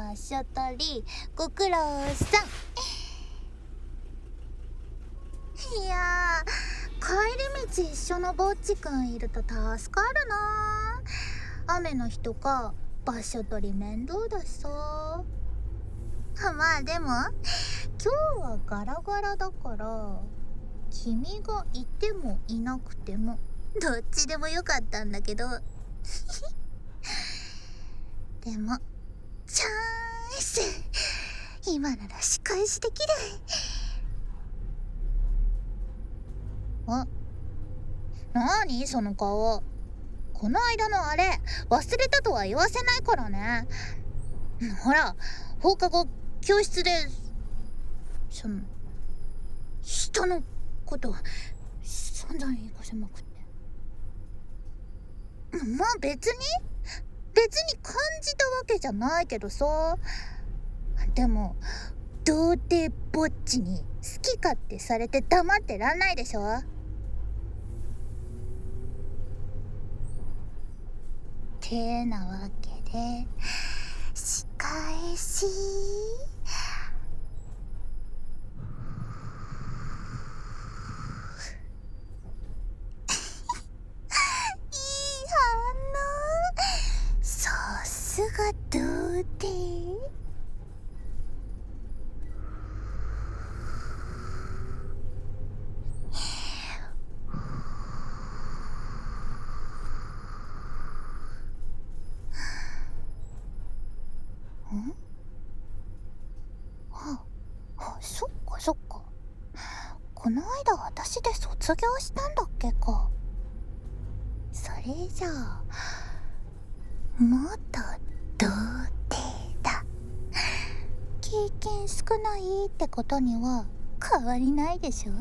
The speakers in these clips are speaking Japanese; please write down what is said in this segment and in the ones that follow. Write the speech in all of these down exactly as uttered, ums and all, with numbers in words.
場所取りご苦労さん。いやー、帰り道一緒のぼっちくんいると助かるな。雨の日とか場所取り面倒だしさ。まあでも今日はガラガラだから君がいてもいなくてもどっちでもよかったんだけどでもチャンス、今なら仕返しできる。あ、なーにその顔。この間のあれ忘れたとは言わせないからね。ほら、放課後教室でその人のこと散々言いかせまくって。まあ別に別に感じたわけじゃないけどさ。でも童貞ぼっちに好き勝手されて黙ってらんないでしょ。てなわけで仕返し。いい反応。さすが童貞。ん？あ、あ、そっかそっか。この間私で卒業したんだっけか。それじゃあ元童貞だ。経験少ないってことには変わりないでしょ。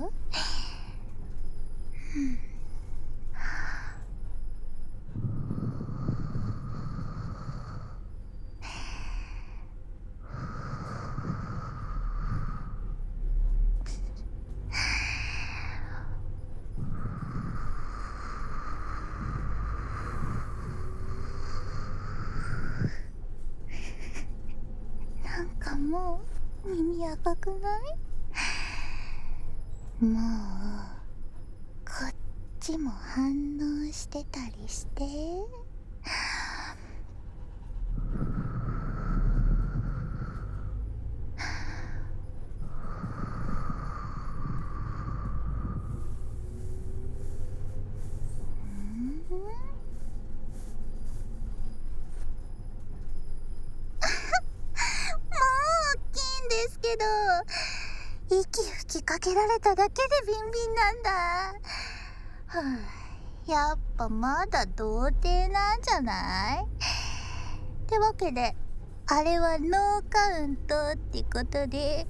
なんかもう耳赤くない？もうこっちも反応してたりして。ですけど息吹きかけられただけでビンビンなんだ。はあ、やっぱまだ童貞なんじゃない？ってわけであれはノーカウントってことで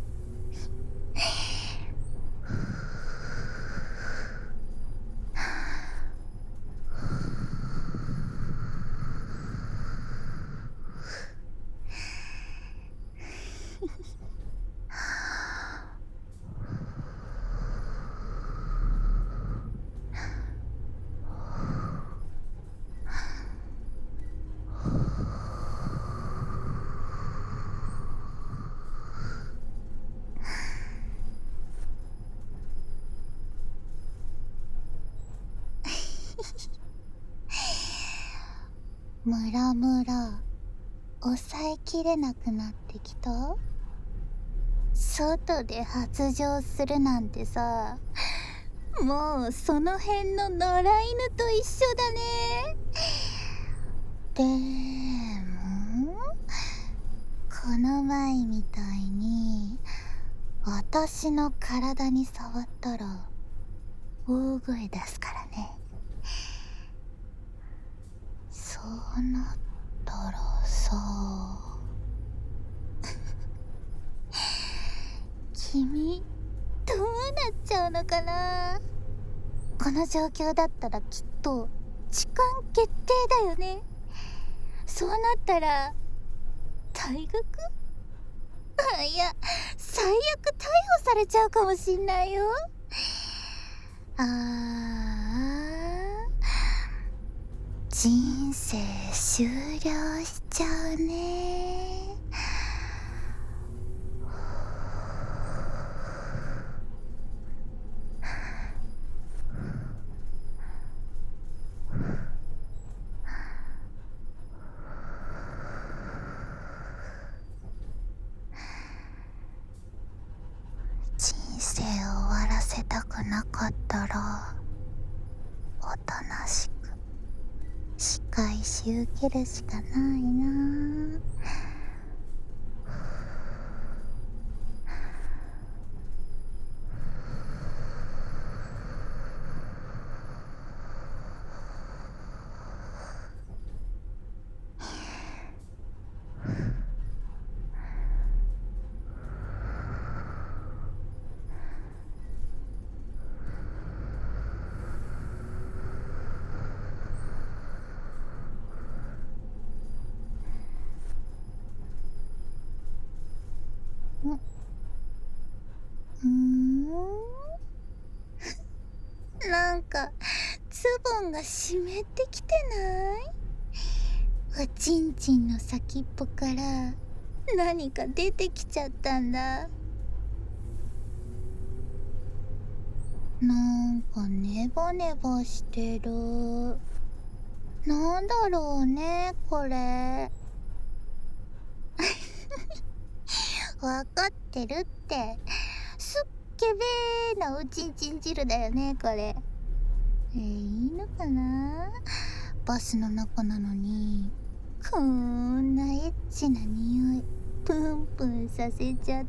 ムラムラ抑えきれなくなってきた。外で発情するなんてさ、もうその辺の野良犬と一緒だね。でもこの前みたいに私の体に触ったら大声出すからね。そうなったらさ君どうなっちゃうのかな。この状況だったらきっと痴漢決定だよね。そうなったら退学？あ、いや最悪逮捕されちゃうかもしんないよ。あー、人生終了しちゃうね。 せたくなかったらおとなしく仕返し受けるしかないな。うーんなんかズボンが湿ってきてない？おちんちんの先っぽから何か出てきちゃったんだ。なんかネバネバしてる。なんだろうねこれ。わかってるって。すっげべーなおちんちん汁だよねこれ。えー、いいのかな？バスの中なのにこんなエッチな匂いプンプンさせちゃって。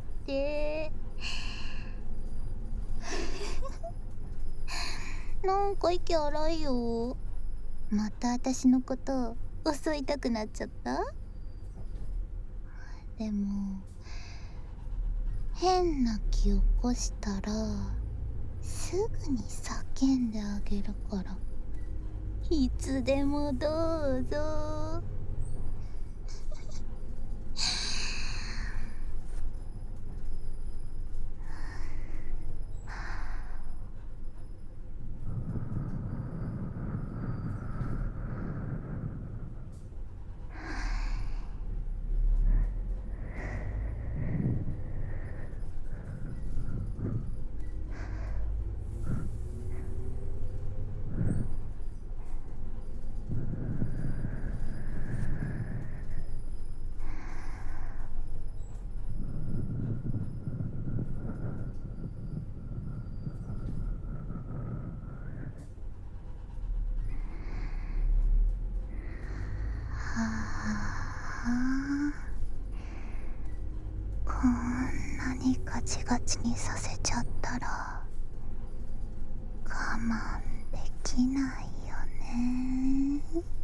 なんか息荒いよ。また私のこと襲いたくなっちゃった？でも変な気起こしたらすぐに叫んであげるから、いつでもどうぞ。はあ、こんなにガチガチにさせちゃったら我慢できないよね。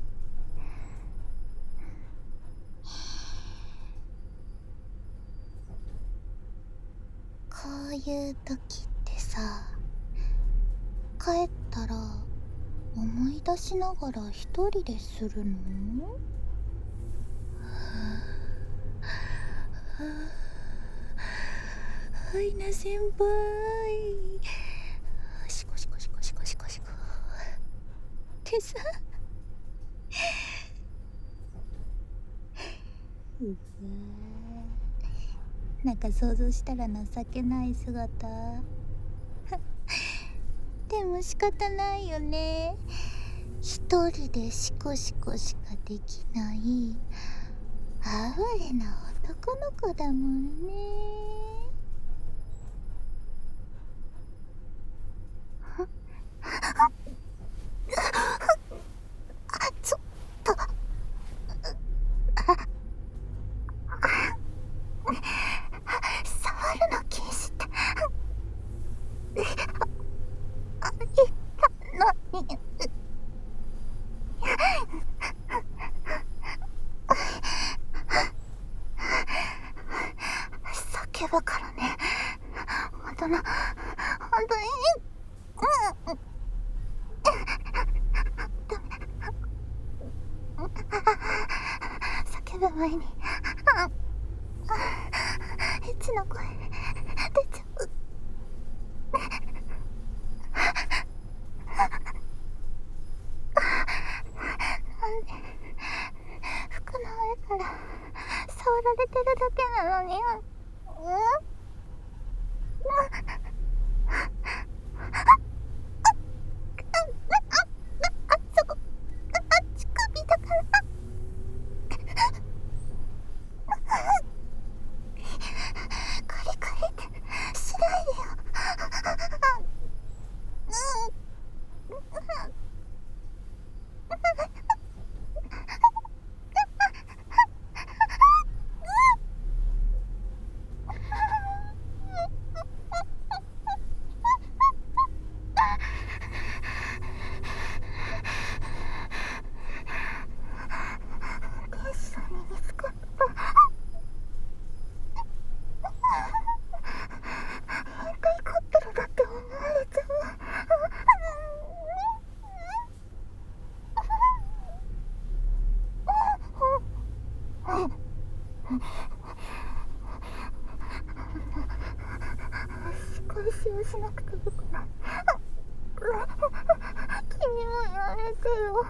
こういう時ってさ、帰ったら思い出しながら一人でするの？はいな先輩、シコシコシコシコシコシコってさ。うわ、なんか想像したら情けない姿。でも仕方ないよね。一人でシコシコしかできない哀れな男の子だもんね。あ、ちょっと触るの禁止って言ったのに。叫ぶからね。本当の本当に、うん、叫ぶ前にエッチな声出ちゃう。なんで服の上から触られてるだけなのに、うん、あそこ、あっち首だから。 てよ。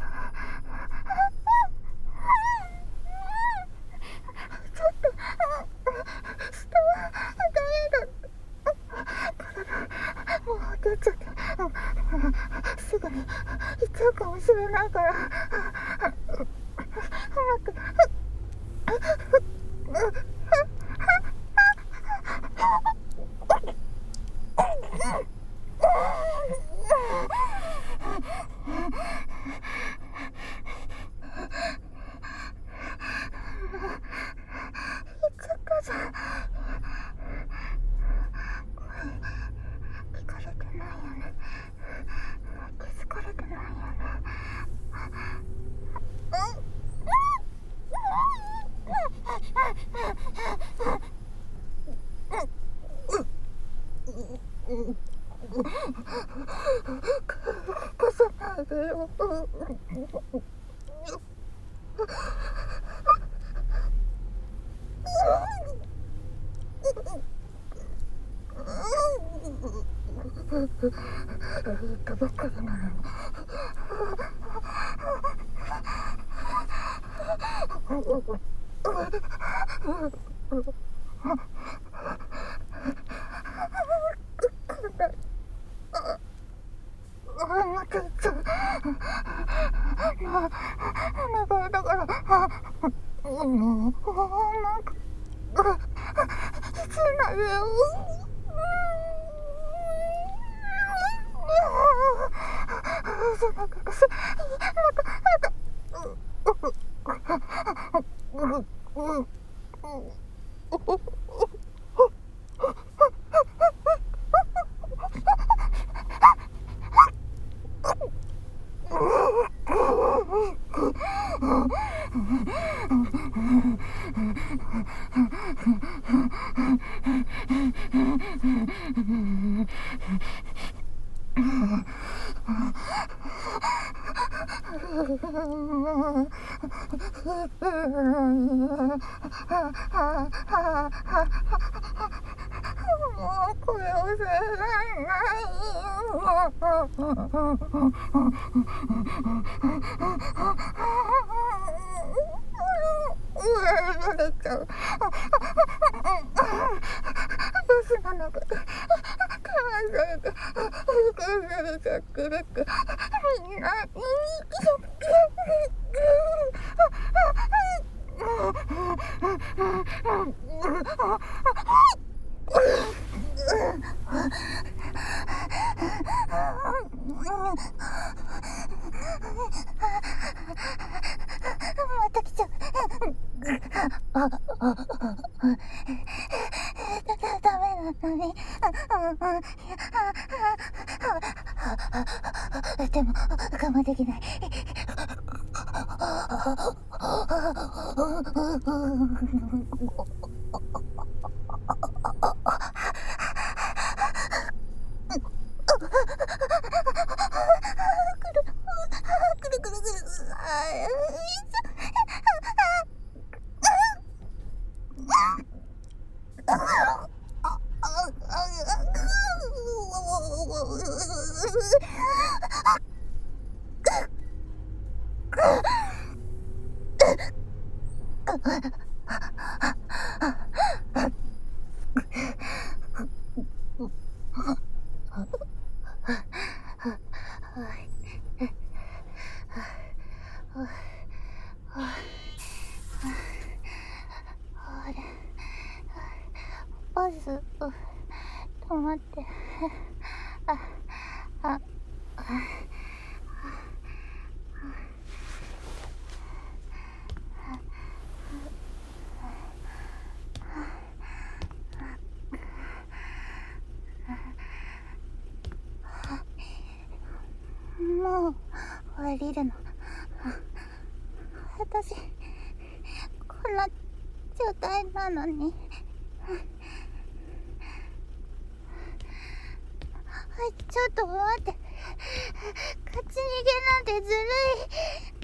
ちょっと下はダメだ。もう出ちゃって、すぐに行っちゃうかもしれないから、早く。貸さないでよ。言ったばっかりなのに。また言っちゃう。お願いだから。もう、なんか、いつないでよ。そんなことし、また、また。もうこれをせないバレちゃう。バスの中でかわされて浮かされちゃってるってみんな言いまた来ちゃう。あ、あ、ダメなのに。でも我慢できない。くるくるくる。バス止まって。あああもう降りるの。私こんな状態なのに。ちょっと待って。勝ち逃げなんてずるい。